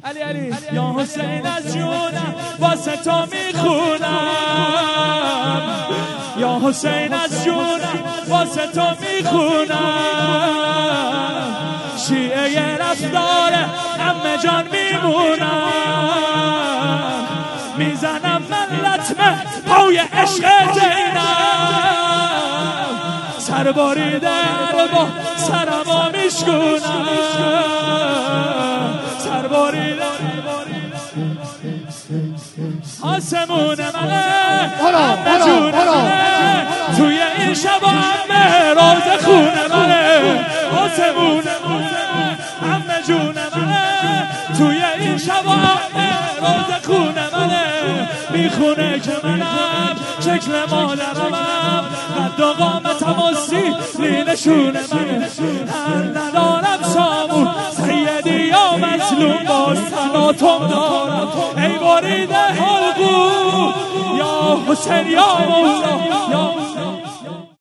یا حسین از جونم واسه تو میخونم، یا حسین از جونم واسه تو میخونم، شیعه رفتار عمه جان میمونم، میزنم من لطمه پای عشق زینب، سر باریده با سرما میشکنم، سر باریده آسمون منه همه جون منه، توی این شبا همه راز خون منه، آسمون منه همه جون منه، توی این شبا همه راز خون منه، میخونه که منم شکل مادرمم، قد و قامتم و سیلی نشون منه، هر ندارم سامون سیدی یا مظلوم باز تناتم دارم، ای باریده حلقو یا حسین یا مولا یا